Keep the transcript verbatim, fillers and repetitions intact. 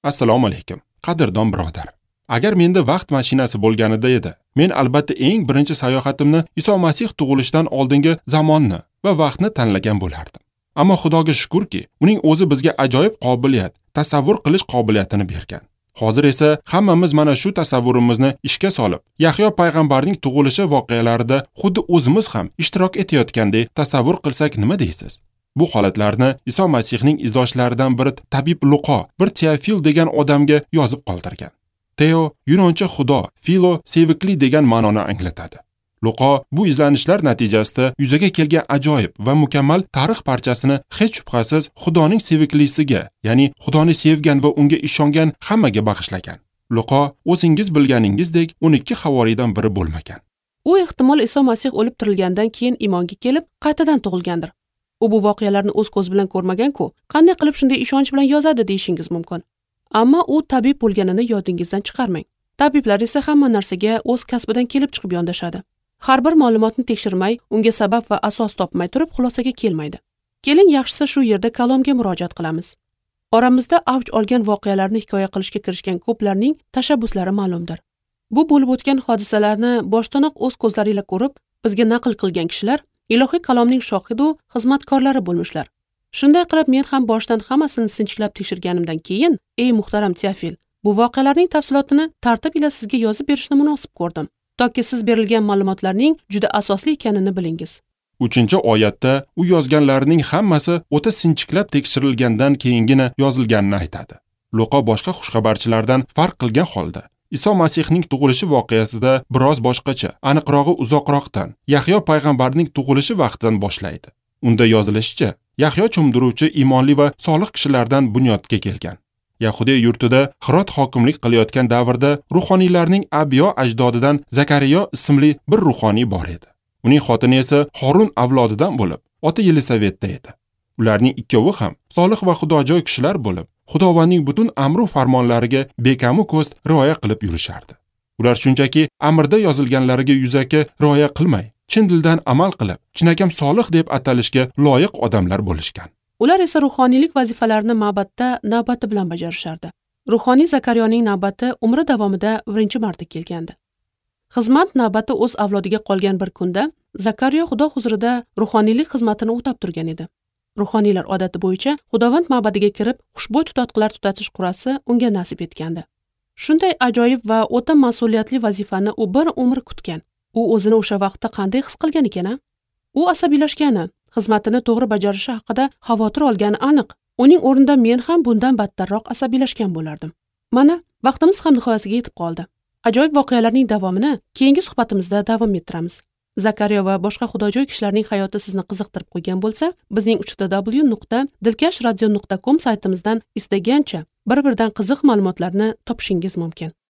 Assalomu alaykum, qadrdon birodar. Agar menda vaqt mashinasi bo'lganida edi, men albatta eng birinchi sayohatimni Iso Masih tug'ilishidan oldingi zamonni va vaqtni tanlagan bo'lardim. Ammo Xudoga shukrki, uning o'zi bizga ajoyib qobiliyat, tasavvur qilish qobiliyatini bergan. Hozir esa hammamiz mana shu tasavvurimizni ishga solib, Yahyo payg'ambarning tug'ilishi voqealarida xuddi o'zimiz ham ishtirok etayotgandek tasavvur qilsak nima deysiz? Bu holatlarni Iso Masihning izdoshlaridan biri tabib Luqo bir Teofil degan odamga yozib qoldirgan. Teo yunoncha xudo, filo sevikli degan ma'noni anglatadi. Luqo bu izlanishlar natijasida yuzaga kelgan ajoyib va mukammal tarix parchasini hech shubhasiz Xudoning seviklisiga, ya'ni Xudoni sevgan va unga ishongan hammaga bag'ishlagan. Luqo o'zingiz bilganingizdek o'n ikki havoriydan biri bo'lmagan. U ehtimol Iso Masih o'lib tirilgandan keyin iymonga kelib, qaytadan tug'ilgandir. U bu voqealarni o'z ko'zi bilan ko'rmagan-ku, qanday qilib shunday ishonch bilan yozadi deyishingiz mumkin. Ammo u tabib bo'lganini yodingizdan chiqarmang. Tabiblar esa hamma narsaga o'z kasbidan kelib chiqib yondashadi. Har bir ma'lumotni tekshirmay, unga sabab va asos topmay turib xulosaga kelmaydi. Keling, yaxshisi shu yerda kalomga murojaat qilamiz. Oramizda avj olgan voqealarni hikoya qilishga kirishgan ko'plarning tashabbuslari ma'lumdir. Bu bo'lib o'tgan hodisalarni boshtanoq o'z ko'zlariga ko'rib, bizga naql qilgan kishilar ilohiy kalomning shohidu xizmatkorlari bo'lmishlar. Shunday qilib men ham boshdan hammasini sinchiklab tekshirganimdan keyin, ey muhtaram Teofil, bu voqealarning tafsilotini tartib ila sizga yozib berishni munosib ko'rdim, toki siz berilgan ma'lumotlarning juda asosli ekanini bilingiz. uchinchi oyatda u yozganlarining hammasi o'ta sinchiklab tekshirilgandan keyingina yozilganini aytadi. Luqo boshqa xushxabarchilardan farq qilgan holda Iso Masihning tug'ilishi voqeasida biroz boshqacha, aniqrog'i uzoqroqdan, Yahyo payg'ambarning tug'ilishi vaqtidan boshlaydi. Unda yozilishicha, Yahyo cho'mdiruvchi iymonli va solih kishilardan bunyodga kelgan. Yahudiya yurtida Hirot hokimlik qilayotgan davrda ruhoniylarning Abiyo ajdodidan Zakariyo ismli bir ruhoniy bor edi. Uning xotini esa Horun avlodidan bo'lib, oti Yelisavetda edi. Ularning ikkovi ham solih va xudojo'y kishilar bo'lib, Xudovandning butun amr va farmonlariga bekamu ko'st rioya qilib yurishardi. Ular shunchaki amrda yozilganlariga yuzaki rioya qilmay, chin dildan amal qilib, chinakam solih deb atalishga loyiq odamlar bo'lishgan. Ular esa ruhoniylik vazifalarini ma'batda navbati bilan bajarishardi. Ruhoniy Zakariyoning navbati umri davomida birinchi marta kelgandi. Xizmat navbati o'z avlodiga qolgan bir kunda Zakariyo Xudo huzurida ruhoniylik xizmatini o'tab turgan edi. Ruhoniylar odati bo'yicha Xudovand ma'badiga kirib, xushbo'y tutotqilar tutatish qur'asi unga nasib etgandi. Shunday ajoyib va o'ta mas'uliyatli vazifani u bir umr kutgan. U o'zini o'sha vaqtda qanday his qilgan ekan? U asabiylashgani, xizmatini to'g'ri bajarishi haqida xavotir olgani aniq. Uning o'rnida men ham bundan battarroq asabiylashgan bo'lardim. Mana, vaqtimiz ham nihoyasiga yetib qoldi. Ajoyib voqealarning davomini keyingi suhbatimizda davom ettiramiz. Zakariyo va boshqa xudojo'y kishilarning hayoti sizni qiziqtirib qo'ygan bo'lsa, bizning uch w nuqta dilkash radio nuqta com saytimizdan istagancha bir-biridan qiziq ma'lumotlarni topishingiz mumkin.